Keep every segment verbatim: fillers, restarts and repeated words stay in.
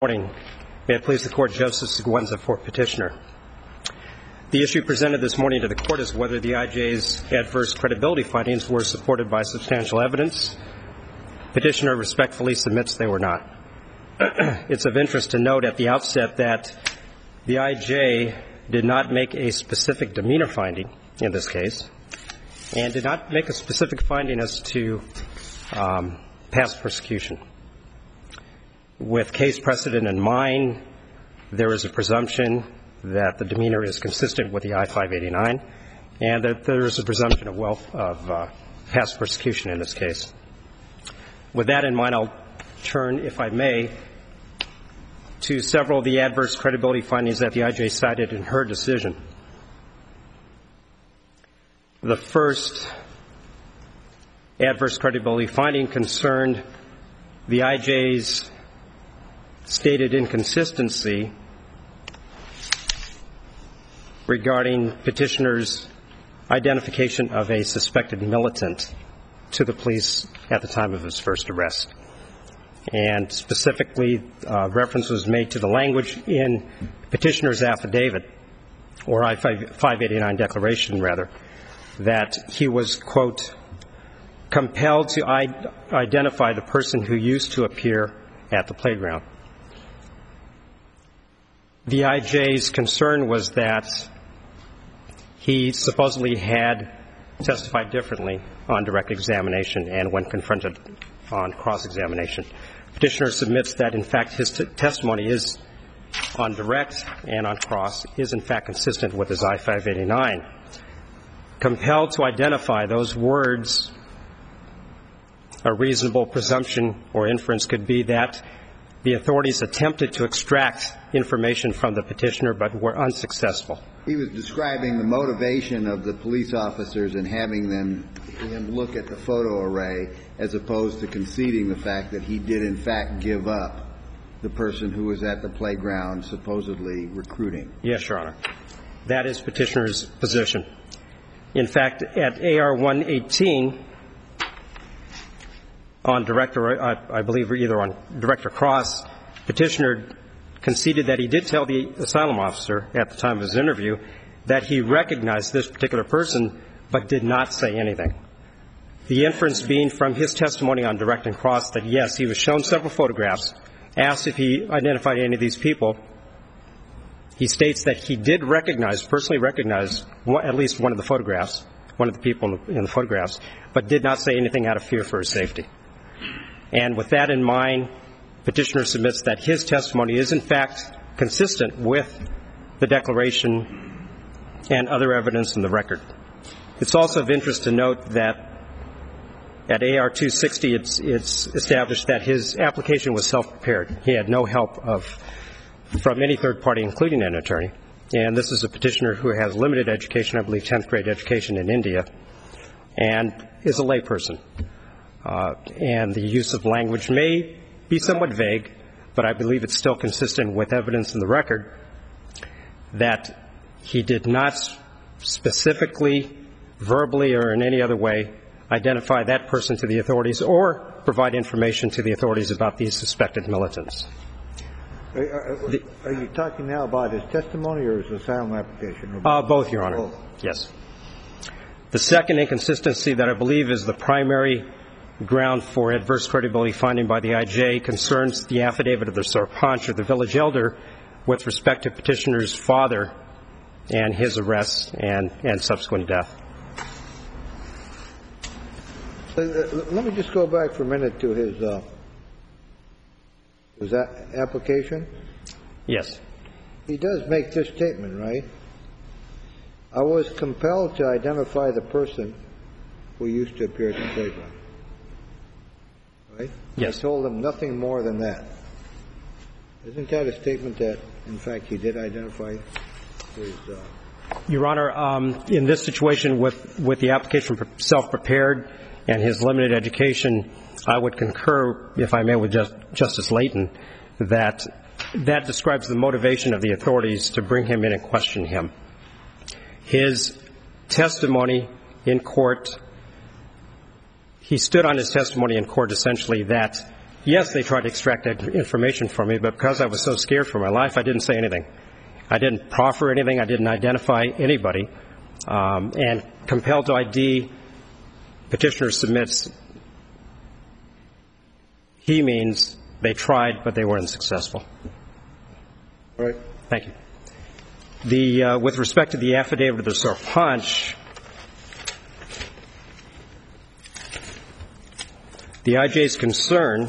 Morning. May it please the Court, Joseph Seguenza for petitioner. The issue presented this morning to the Court is whether the I J's adverse credibility findings were supported by substantial evidence. Petitioner respectfully submits they were not. It's of interest to note at the outset that the I J did not make a specific demeanor finding in this case and did not make a specific finding as to um, past persecution. With case precedent in mind, there is a presumption that the demeanor is consistent with the I five eighty-nine, and that there is a presumption of wealth of uh, past persecution in this case. With that in mind, I'll turn, if I may, to several of the adverse credibility findings that the I J cited in her decision. The first adverse credibility finding concerned the I J's stated inconsistency regarding petitioner's identification of a suspected militant to the police at the time of his first arrest. And specifically, uh, reference was made to the language in petitioner's affidavit, or I five eighty-nine declaration, rather, that he was, quote, compelled to I- identify the person who used to appear at the playground. The I J's concern was that he supposedly had testified differently on direct examination and when confronted on cross-examination. Petitioner submits that, in fact, his t- testimony is on direct and on cross is, in fact, consistent with his I five eighty-nine. Compelled to identify those words, a reasonable presumption or inference could be that the authorities attempted to extract information from the petitioner but were unsuccessful. He was describing the motivation of the police officers in having them him look at the photo array as opposed to conceding the fact that he did in fact give up the person who was at the playground supposedly recruiting. Yes, Your Honor. That is petitioner's position. In fact, at A R one eighteen, on direct or I, I believe either on direct or cross, petitioner conceded that he did tell the asylum officer at the time of his interview that he recognized this particular person but did not say anything. The inference being from his testimony on direct and cross that, yes, he was shown several photographs, asked if he identified any of these people. He states that he did recognize, personally recognize one, at least one of the photographs, one of the people in the, in the photographs, but did not say anything out of fear for his safety. And with that in mind, petitioner submits that his testimony is, in fact, consistent with the declaration and other evidence in the record. It's also of interest to note that at A R two sixty, it's, it's established that his application was self-prepared. He had no help of, from any third party, including an attorney. And this is a petitioner who has limited education, I believe tenth grade education in India, and is a layperson. Uh, and the use of language may be somewhat vague, but I believe it's still consistent with evidence in the record that he did not specifically, verbally, or in any other way identify that person to the authorities or provide information to the authorities about these suspected militants. Are, are, are you talking now about his testimony or his asylum application? Uh, both, Your Honor. Both. Yes. The second inconsistency that I believe is the primary ground for adverse credibility finding by the I J concerns the affidavit of the Sarpanch, or the village elder, with respect to petitioner's father and his arrest and, and subsequent death. Uh, let me just go back for a minute to his, uh, his a- application. Yes. He does make this statement, right? I was compelled to identify the person who used to appear at the playground. Right? Yes. I told him nothing more than that. Isn't that a statement that, in fact, he did identify his... Uh... Your Honor, um, in this situation with, with the application for self-prepared and his limited education, I would concur, if I may, with Just, Justice Layton, that that describes the motivation of the authorities to bring him in and question him. His testimony in court, he stood on his testimony in court essentially that yes, they tried to extract that information from me, but because I was so scared for my life, I didn't say anything. I didn't proffer anything. I didn't identify anybody. Um, and compelled to I D, petitioner submits, he means they tried, but they were unsuccessful. All right. Thank you. The, uh, with respect to the affidavit of the Sarpanch, the I J's concern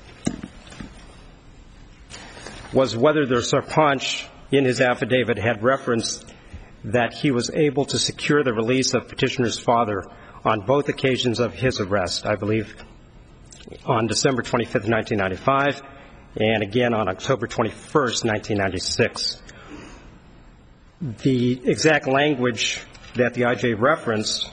was whether the Sarpanch in his affidavit had referenced that he was able to secure the release of petitioner's father on both occasions of his arrest, I believe on December twenty-fifth, nineteen ninety-five, and again on October twenty-first, nineteen ninety-six. The exact language that the I J referenced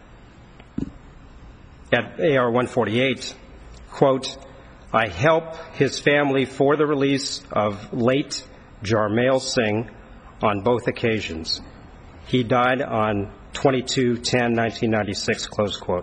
at A R one forty-eight, quote, I help his family for the release of late Jarmail Singh on both occasions. He died on twenty-two ten nineteen ninety-six, close quote.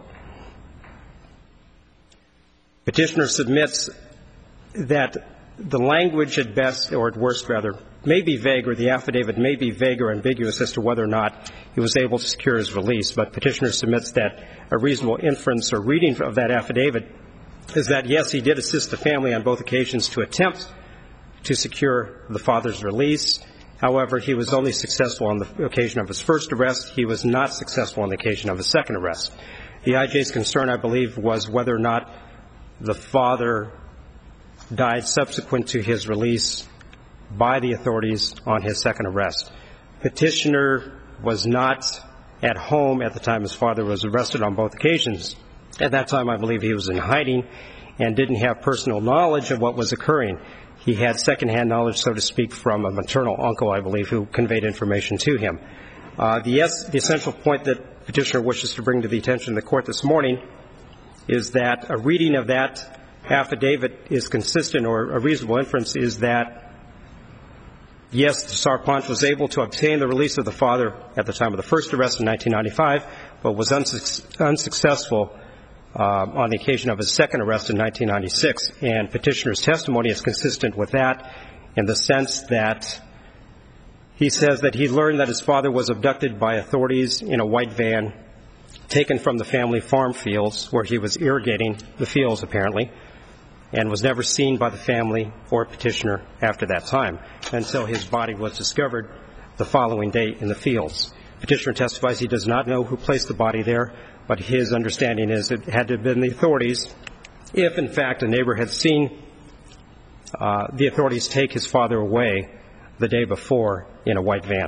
Petitioner submits that the language at best, or at worst rather, may be vague, or the affidavit may be vague or ambiguous as to whether or not he was able to secure his release, but petitioner submits that a reasonable inference or reading of that affidavit is that, yes, he did assist the family on both occasions to attempt to secure the father's release. However, he was only successful on the occasion of his first arrest. He was not successful on the occasion of his second arrest. The I J's concern, I believe, was whether or not the father died subsequent to his release by the authorities on his second arrest. Petitioner was not at home at the time his father was arrested on both occasions. At that time, I believe he was in hiding and didn't have personal knowledge of what was occurring. He had secondhand knowledge, so to speak, from a maternal uncle, I believe, who conveyed information to him. Uh, the, es- the essential point that petitioner wishes to bring to the attention of the court this morning is that a reading of that affidavit is consistent, or a reasonable inference is that, yes, the Sarpanch was able to obtain the release of the father at the time of the first arrest in nineteen ninety-five, but was unsuc- unsuccessful uh, on the occasion of his second arrest in nineteen ninety-six. And petitioner's testimony is consistent with that in the sense that he says that he learned that his father was abducted by authorities in a white van taken from the family farm fields where he was irrigating the fields, apparently, and was never seen by the family or petitioner after that time until his body was discovered the following day in the fields. Petitioner testifies he does not know who placed the body there, but his understanding is it had to have been the authorities if, in fact, a neighbor had seen uh, the authorities take his father away the day before in a white van.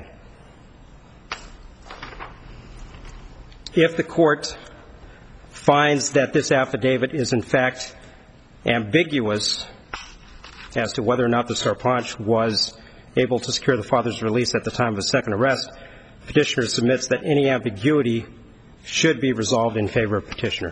If the court finds that this affidavit is, in fact, ambiguous as to whether or not the Sarpanch was able to secure the father's release at the time of his second arrest, petitioner submits that any ambiguity should be resolved in favor of petitioner.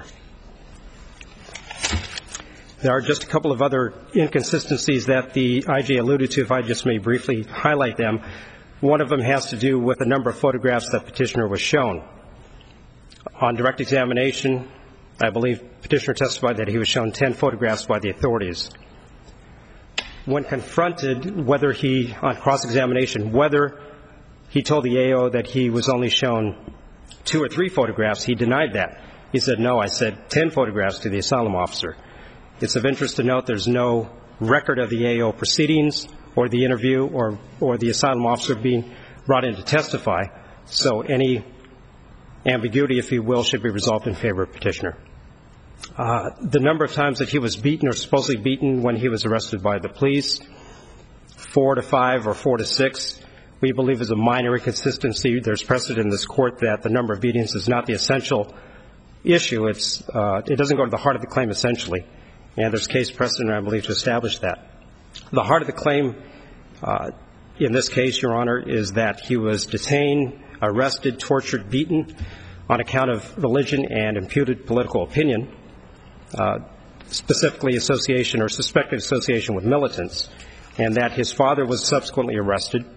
There are just a couple of other inconsistencies that the I J alluded to, if I just may briefly highlight them. One of them has to do with the number of photographs that petitioner was shown. On direct examination, I believe petitioner testified that he was shown ten photographs by the authorities. When confronted whether he, on cross-examination, whether he told the A O that he was only shown two or three photographs, he denied that. He said, no, I said ten photographs to the asylum officer. It's of interest to note there's no record of the A O proceedings or the interview or, or the asylum officer being brought in to testify. So any ambiguity, if you will, should be resolved in favor of petitioner. Uh, the number of times that he was beaten or supposedly beaten when he was arrested by the police, four to five or four to six, we believe is a minor inconsistency. There's precedent in this court that the number of beatings is not the essential issue. It's, uh, it doesn't go to the heart of the claim essentially. And there's case precedent, I believe, to establish that. The heart of the claim uh, in this case, Your Honor, is that he was detained, arrested, tortured, beaten on account of religion and imputed political opinion, uh, specifically association or suspected association with militants, and that his father was subsequently arrested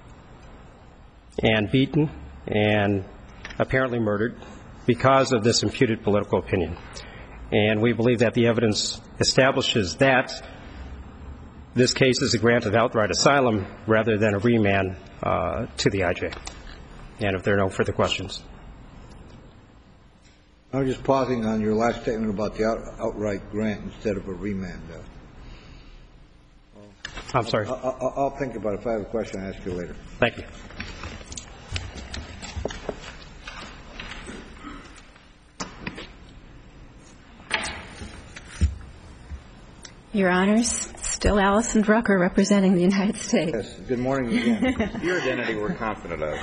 and beaten and apparently murdered because of this imputed political opinion. And we believe that the evidence establishes that this case is a grant of outright asylum rather than a remand uh, to the I J. And if there are no further questions. I was just pausing on your last statement about the out, outright grant instead of a remand. Uh, I'm sorry. I'll, I'll, I'll think about it. If I have a question, I'll ask you later. Thank you. Your Honors, still Allison Drucker representing the United States. Yes. Good morning again. Your identity we're confident of.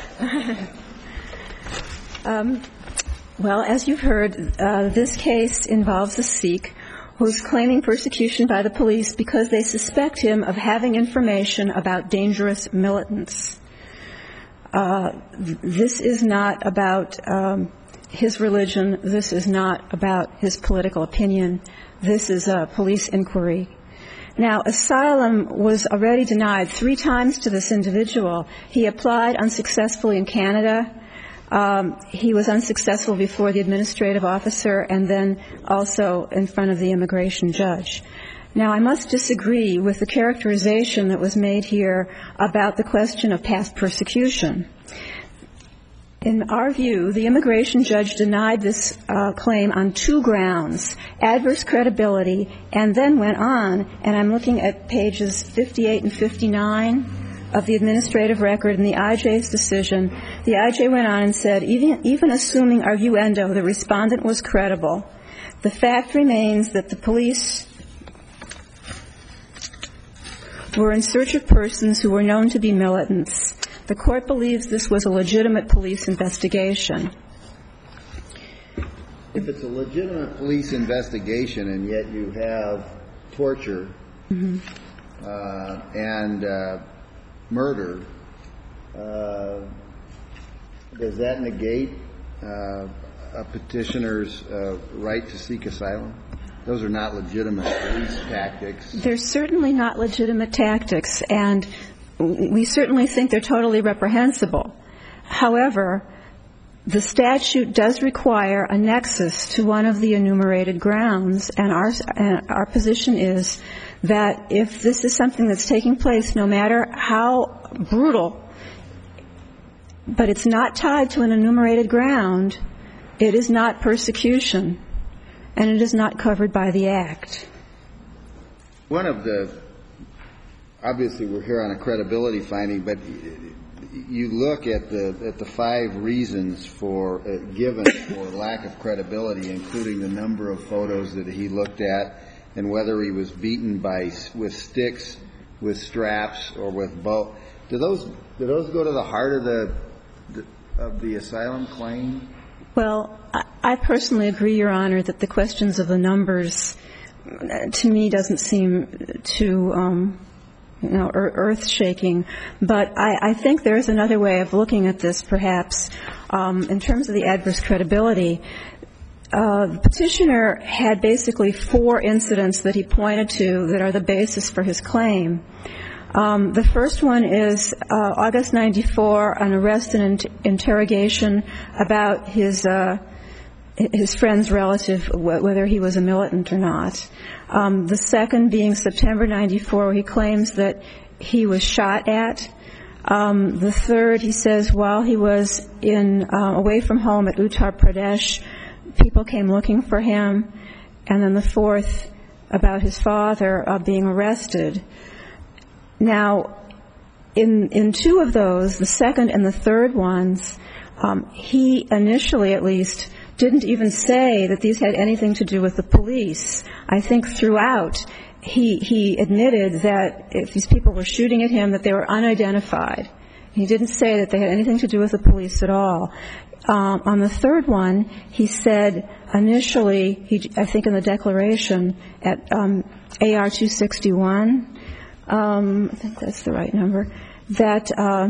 um, well, as you've heard, uh, this case involves a Sikh who's claiming persecution by the police because they suspect him of having information about dangerous militants. Uh, this is not about um, his religion. This is not about his political opinion. This is a police inquiry. Now, asylum was already denied three times to this individual. He applied unsuccessfully in Canada. Um, he was unsuccessful before the administrative officer and then also in front of the immigration judge. Now, I must disagree with the characterization that was made here about the question of past persecution. In our view, the immigration judge denied this uh, claim on two grounds, adverse credibility, and then went on, and I'm looking at pages fifty-eight and fifty-nine of the administrative record in the I J's decision. The I J went on and said, even, even assuming arguendo, the respondent was credible, the fact remains that the police were in search of persons who were known to be militants. The court believes this was a legitimate police investigation. If it's a legitimate police investigation and yet you have torture mm-hmm. uh, and uh, murder, uh, does that negate uh, a petitioner's uh, right to seek asylum? Those are not legitimate police tactics. They're certainly not legitimate tactics, and we certainly think they're totally reprehensible. However, the statute does require a nexus to one of the enumerated grounds, and our, and our position is that if this is something that's taking place, no matter how brutal, but it's not tied to an enumerated ground, it is not persecution, and it is not covered by the Act. One of the Obviously, we're here on a credibility finding, but you look at the at the five reasons for uh, given for lack of credibility, including the number of photos that he looked at, and whether he was beaten by with sticks, with straps, or with bow. Do those do those go to the heart of the, the of the asylum claim? Well, I, I personally agree, Your Honor, that the questions of the numbers, uh, to me, doesn't seem to. Um, you know, earth-shaking. But I, I think there's another way of looking at this, perhaps, um, in terms of the adverse credibility. Uh, the petitioner had basically four incidents that he pointed to that are the basis for his claim. Um, the first one is uh, August ninety-four, an arrest and in- interrogation about his uh, his friend's relative, whether he was a militant or not. Um, the second being September ninety-four, where he claims that he was shot at. Um, the third, he says, while he was in uh, away from home at Uttar Pradesh, people came looking for him. And then the fourth, about his father uh, being arrested. Now, in in two of those, the second and the third ones, um, he initially, at least, didn't even say that these had anything to do with the police. I think throughout he he admitted that if these people were shooting at him, that they were unidentified. He didn't say that they had anything to do with the police at all. Um, on the third one, he said initially, he, I think in the declaration at um, A R two sixty-one, um, I think that's the right number, that uh,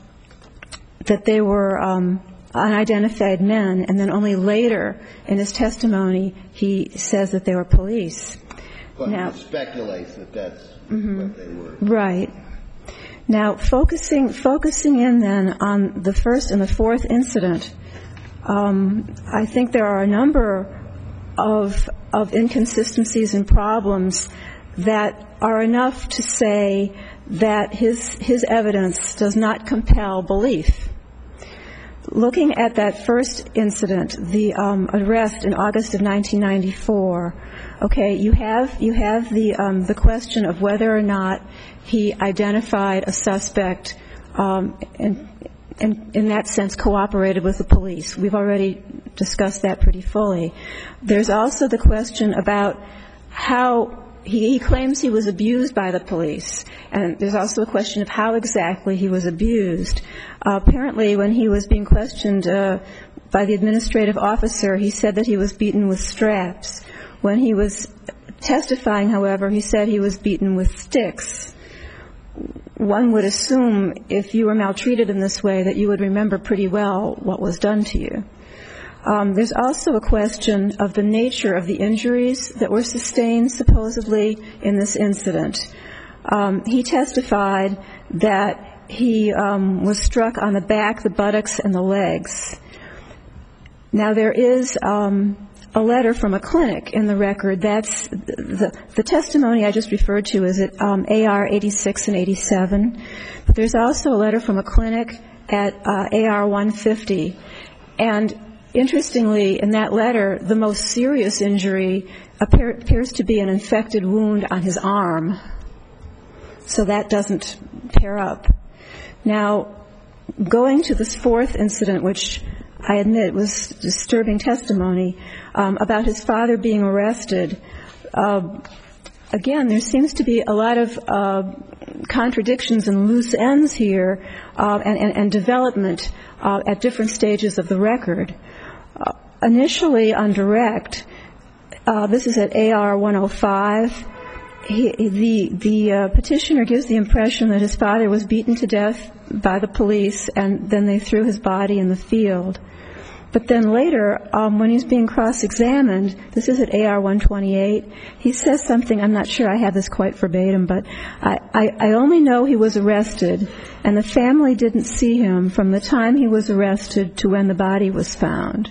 that they were um, unidentified men, and then only later in his testimony he says that they were police. But now, he speculates that that's mm-hmm. what they were. Right. Now, focusing focusing in then on the first and the fourth incident, um, I think there are a number of of inconsistencies and problems that are enough to say that his his evidence does not compel belief. Looking at that first incident, the um, arrest in August of nineteen ninety-four, okay, you have you have the um, the question of whether or not he identified a suspect um, and, and in that sense cooperated with the police. We've already discussed that pretty fully. There's also the question about how he, he claims he was abused by the police, and there's also a question of how exactly he was abused. Uh, apparently, when he was being questioned uh, by the administrative officer, he said that he was beaten with straps. When he was testifying, however, he said he was beaten with sticks. One would assume if you were maltreated in this way that you would remember pretty well what was done to you. Um, there's also a question of the nature of the injuries that were sustained supposedly in this incident. Um, he testified that he um, was struck on the back, the buttocks, and the legs. Now, there is um, a letter from a clinic in the record. That's the, the testimony I just referred to is at um, A R eighty-six and eighty-seven. But there's also a letter from a clinic at uh, A R one fifty. And interestingly, in that letter, the most serious injury appear, appears to be an infected wound on his arm. So that doesn't pair up. Now, going to this fourth incident, which I admit was disturbing testimony, um, about his father being arrested, uh, again, there seems to be a lot of uh, contradictions and loose ends here uh, and, and, and development uh, at different stages of the record. Uh, initially on direct, uh, this is at A R one oh five, he, the, the uh, petitioner gives the impression that his father was beaten to death by the police and then they threw his body in the field. But then later, um, when he's being cross-examined, this is at A R one twenty-eight, he says something, I'm not sure I have this quite verbatim, but I, I, I only know he was arrested, and the family didn't see him from the time he was arrested to when the body was found.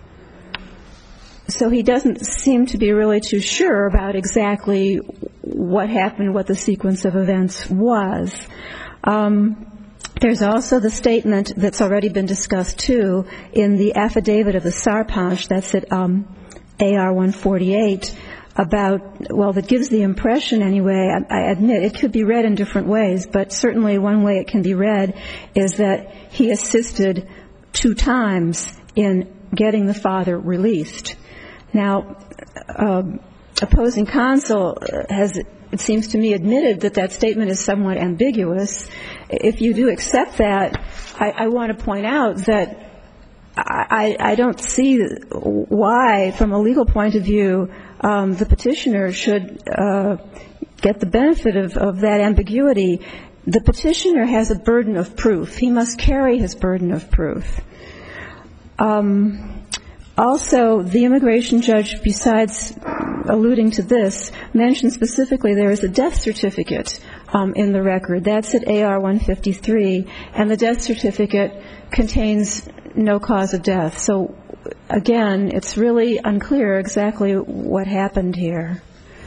So he doesn't seem to be really too sure about exactly what happened, what the sequence of events was. Um, There's also the statement that's already been discussed, too, in the affidavit of the Sarpanch, that's at um, A R one forty-eight, about, well, that gives the impression anyway, I, I admit it could be read in different ways, but certainly one way it can be read is that he assisted two times in getting the father released. Now, uh, opposing counsel has, it seems to me, admitted that that statement is somewhat ambiguous. If you do accept that, I, I want to point out that I, I don't see why, from a legal point of view, um, the petitioner should uh, get the benefit of, of that ambiguity. The petitioner has a burden of proof. He must carry his burden of proof. Um, Also, the immigration judge, besides alluding to this, mentioned specifically there is a death certificate um, in the record. That's at A R one fifty-three, and the death certificate contains no cause of death. So, again, it's really unclear exactly what happened here.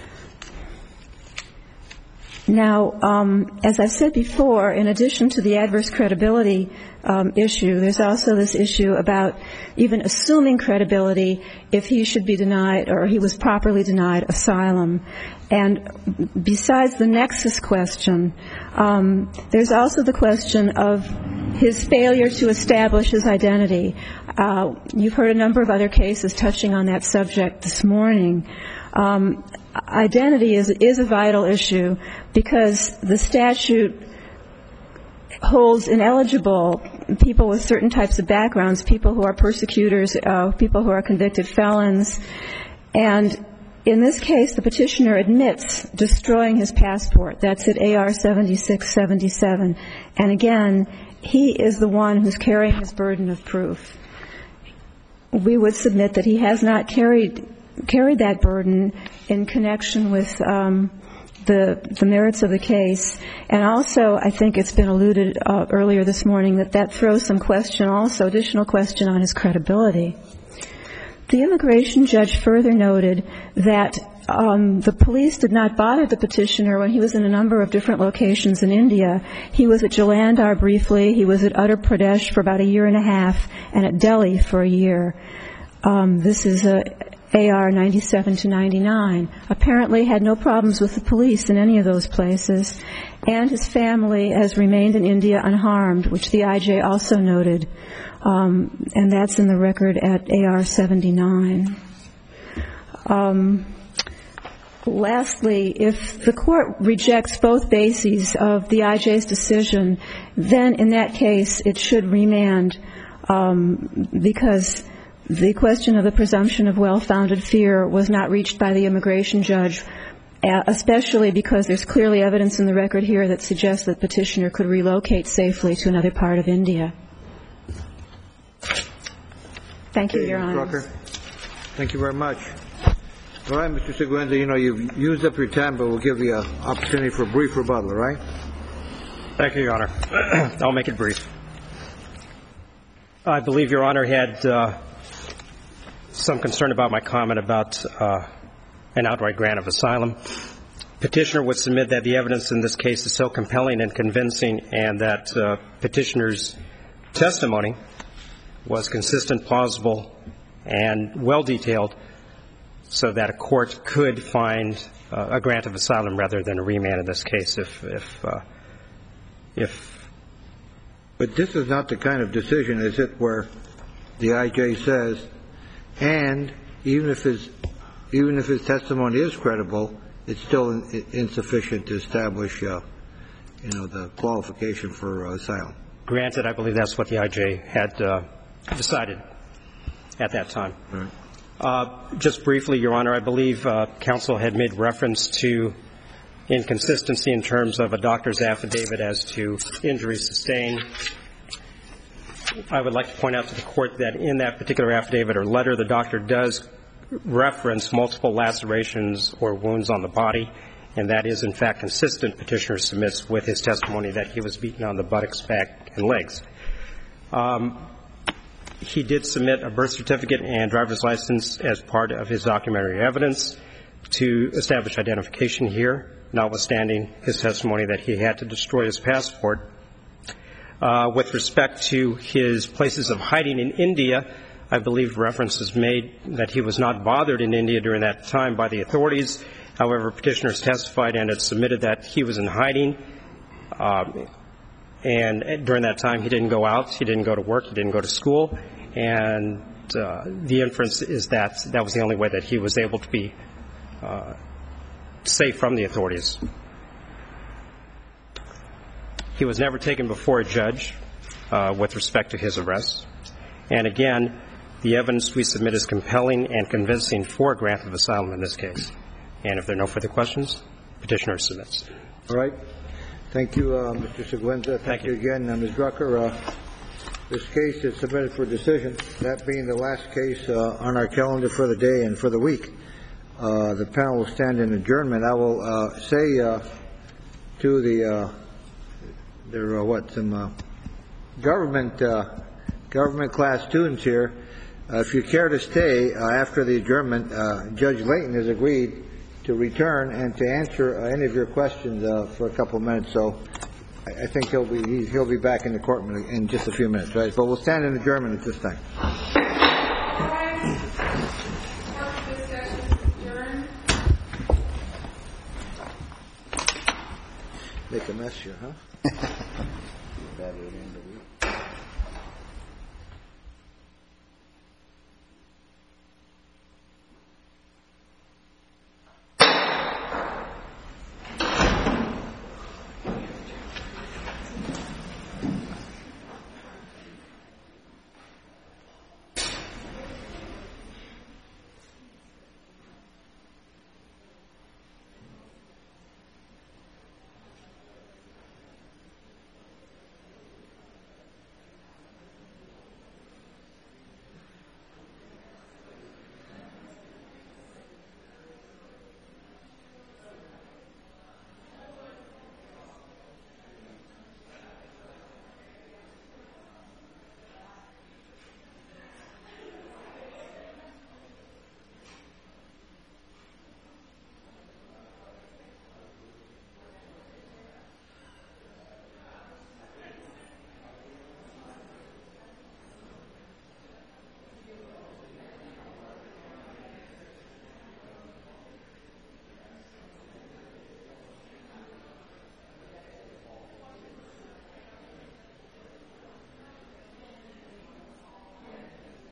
Now, um, as I've said before, in addition to the adverse credibility um, issue, there's also this issue about even assuming credibility if he should be denied or he was properly denied asylum. And besides the nexus question, um, there's also the question of his failure to establish his identity. Uh, you've heard a number of other cases touching on that subject this morning. Um, identity is, is a vital issue because the statute holds ineligible people with certain types of backgrounds, people who are persecutors, uh, people who are convicted felons. And in this case, the petitioner admits destroying his passport. That's at A R seventy-six seventy-seven. And again, he is the one who's carrying his burden of proof. We would submit that he has not carried carried that burden in connection with um, the the merits of the case. And also, I think it's been alluded uh, earlier this morning that that throws some question, also additional question on his credibility. The immigration judge further noted that um, the police did not bother the petitioner when he was in a number of different locations in India. He was at Jalandhar briefly, he was at Uttar Pradesh for about a year and a half, and at Delhi for a year. Um, this is a A R ninety-seven to ninety-nine. Apparently had no problems with the police in any of those places, and his family has remained in India unharmed, which the I J also noted. Um, and that's in the record at A R seventy-nine. Um, lastly, if the court rejects both bases of the I J's decision, then in that case it should remand um, because the question of the presumption of well-founded fear was not reached by the immigration judge, especially because there's clearly evidence in the record here that suggests that petitioner could relocate safely to another part of India. Thank you, Your Honor. Thank you very much. All right, Mister Seguenza, you know, you've used up your time, but we'll give you an opportunity for a brief rebuttal, all right? Thank you, Your Honor. I'll make it brief. I believe Your Honor had uh, some concern about my comment about uh, an outright grant of asylum. Petitioner would submit that the evidence in this case is so compelling and convincing, and that uh, petitioner's testimony was consistent, plausible, and well-detailed, so that a court could find uh, a grant of asylum rather than a remand in this case if, if, uh, if. But this is not the kind of decision, is it, where the I J says, and even if his, even if his testimony is credible, it's still in, insufficient to establish, uh, you know, the qualification for uh, asylum. Granted, I believe that's what the I J had uh, decided at that time. Right. Uh, just briefly, Your Honor, I believe uh, counsel had made reference to inconsistency in terms of a doctor's affidavit as to injuries sustained. I would like to point out to the court that in that particular affidavit or letter, the doctor does reference multiple lacerations or wounds on the body, and that is, in fact, consistent, petitioner submits, with his testimony that he was beaten on the buttocks, back, and legs. Um, he did submit a birth certificate and driver's license as part of his documentary evidence to establish identification here, notwithstanding his testimony that he had to destroy his passport. Uh, with respect to his places of hiding in India, I believe reference is made that he was not bothered in India during that time by the authorities. However, petitioners testified and had submitted that he was in hiding, um, and during that time he didn't go out, he didn't go to work, he didn't go to school, and uh, the inference is that that was the only way that he was able to be uh, safe from the authorities. He was never taken before a judge uh, with respect to his arrest. And again, the evidence we submit is compelling and convincing for a grant of asylum in this case. And if there are no further questions, petitioner submits. All right. Thank you, uh, Mister Seguenza. Thank, Thank you again, uh, Miz Drucker. Uh, this case is submitted for decision. That being the last case uh, on our calendar for the day and for the week, uh, the panel will stand in adjournment. I will uh, say uh, to the uh, there are what some uh, government uh, government class students here. Uh, if you care to stay uh, after the adjournment, uh, Judge Layton has agreed to return and to answer uh, any of your questions uh, for a couple of minutes. So I, I think he'll be he'll be back in the courtroom in just a few minutes, right? But we'll stand in adjournment at this time. Make a mess here, huh? Better in the week.